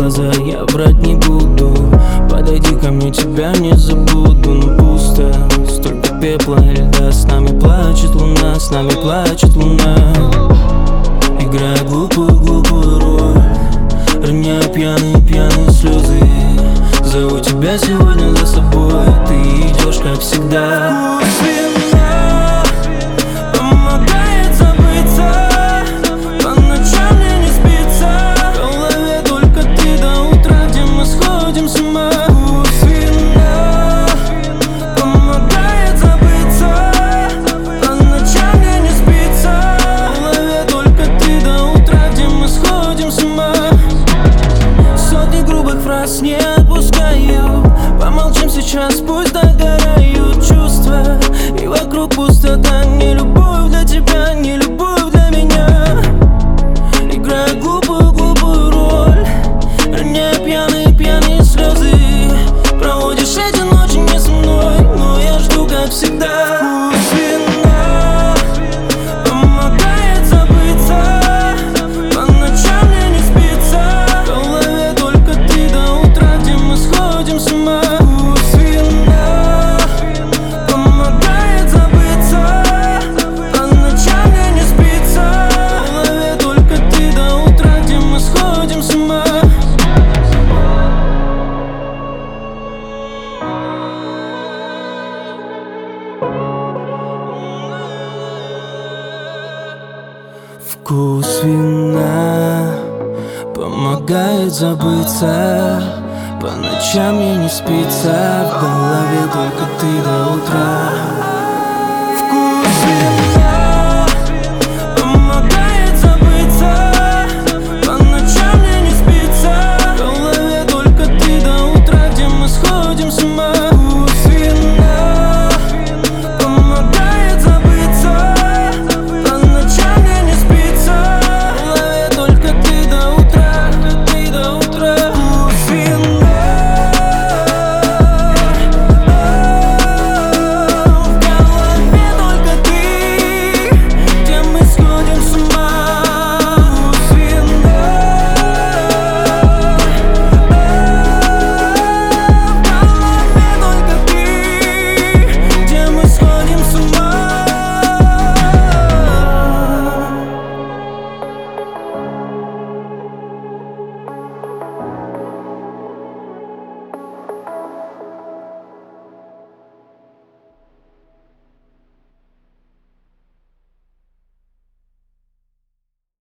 глаза, я врать не буду. Подойди ко мне, тебя не забуду. Но пусто, столько пепла и льда. С нами плачет луна, с нами плачет луна. Играя глупую роль, роняя пьяные слезы. Зову тебя сегодня за собой, ты идешь как всегда. Помогает забыться, по ночам мне не спится. В голове только ты до утра, где мы сходим с ума. Помогает забыться, по ночам мне не спится. В голове только ты до утра, где мы сходим с ума. Сотни грубых фраз не отпускаю. Помолчим сейчас, пусть догорают чувства. И вокруг пустота, не любовь для тебя, не любовь для меня. Играя глупую роль, роняя пьяные слезы. Проводишь эти ночи не со мной, но я жду как всегда. Помогает забыться, по ночам мне не спится. В голове только ты до утра, где мы сходим с ума. Помогает забыться, по ночам мне не спится. В голове только ты до утра, где мы сходим с ума. Вкус вина помогает забыться, по ночам мне не спится. В голове только ты до утра. Вкус вина помогает забыться, по ночам мне не спится. В голове только ты до утра, где мы сходим с ума.